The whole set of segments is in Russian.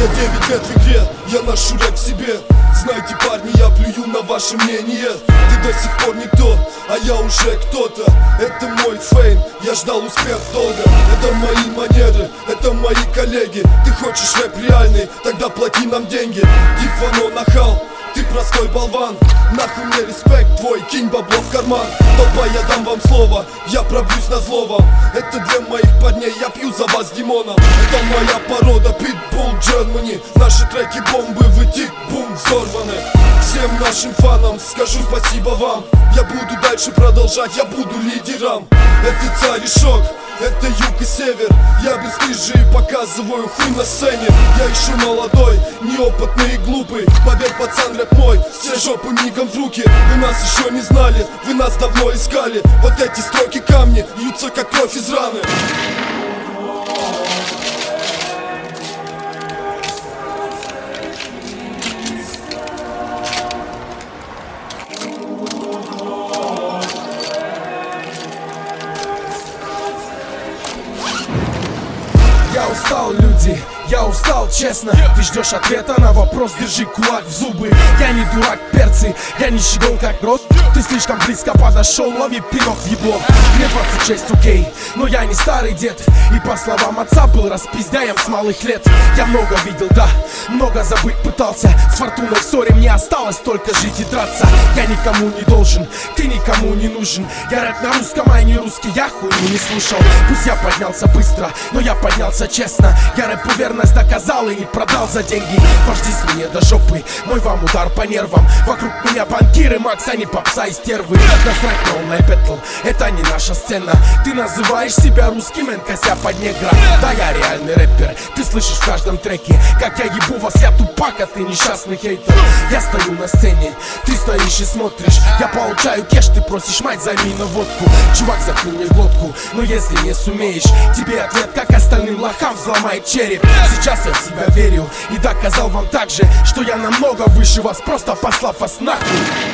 Я 9 лет в игре, я ношу рэп в себе. Знаете, парни, я плюю на ваше мнение. Ты до сих пор никто, а я уже кто-то. Это мой фейм, я ждал успех долго. Это мои манеры, это мои коллеги. Ты хочешь рэп реальный, тогда плати нам деньги. Дивано нахал, ты простой болван. Нахуй мне респект твой, кинь бабло в карман. Толпа, я дам вам слово, я пробьюсь на зло вам. Это для моих парней, я пью за вас Димоном. Это моя порода, Pitbull Germany. Наши треки бомбы, вы тик-бум взорваны. Всем нашим фанам скажу спасибо вам. Я буду дальше продолжать, я буду лидером. Это царь и шок, это юг и север. Я бесстыжий показываю хуй на сцене. Я еще молодой, неопытный и глупый. Поверь, пацан, рэп мой, все жопы мигом в руки. Вы нас еще не знали, вы нас давно искали. Вот эти строки камни льются как кровь из раны. Я устал, люди, я устал, честно. Ты ждешь ответа на вопрос, держи кулак в зубы. Я не дурак, перцы, я не щегол как рот. Ты слишком близко подошел, лови пинок в ебло. Мне 26, окей, но я не старый дед. И по словам отца был распиздяем с малых лет. Я много видел, да, много забыть пытался. С фортуной в ссоре мне осталось только жить и драться. Я никому не должен, ты никому не нужен. Я рэп на русском, а не русский, я хуйню не слушал. Пусть я поднялся быстро, но я поднялся честно. Я рэпу верность доказал и не продал за деньги. Вождись мне до жопы, мой вам удар по нервам. Вокруг меня банкиры, Макс, а не попса и стервы. Насрать на онлайн бэтл, это не наша сцена. Ты называешь себя русским, кося под негра. Да, я реальный рэпер, ты слышишь в каждом треке как я ебу вас, я тупак, а ты несчастный хейтер. Я стою на сцене, ты стоишь и смотришь. Я получаю кеш, ты просишь мать, займи на водку. Чувак, заткни мне глотку, но если не сумеешь, тебе ответ, как остальным лохам, взломает череп. Сейчас я в себя верю и доказал вам также, что я намного выше вас, просто послав вас нахуй.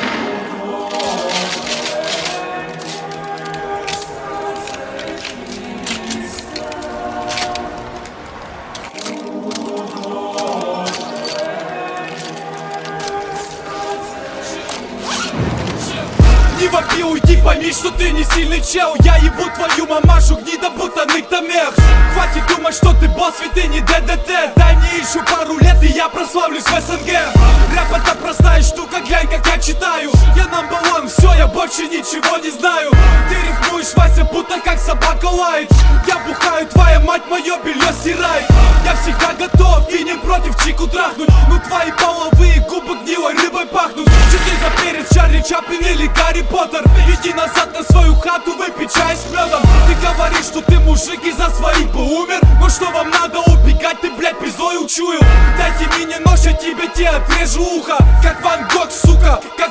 Не вопи, уйди, пойми, что ты не сильный чел. Я ебу твою мамашу, гнида, будто ныкта-мех. Хватит думать, что ты босс, ведь ты не ДДТ. Дай мне еще пару лет, и я прославлюсь в СНГ. Рэп это простая штука, глянь, как я читаю. Я number one, все, я больше ничего не знаю. Ты рифмуешь, Вася, будто как собака лает. Я бухаю, твоя мать мое белье стирает. Я всегда готов и не против чику трахнуть. Ну твои половые губы гнилой рыбой пахнут. Часы за перец, Чарли Чаплин или Гарри Поттер. Иди назад на свою хату, выпей чай с медом. Ты говоришь, что ты мужик и за своих бы умер. Но что вам надо убегать, ты, блядь, пиздой учую. Дайте мне нож, я тебе отрежу ухо. Как Ван Гог, сука.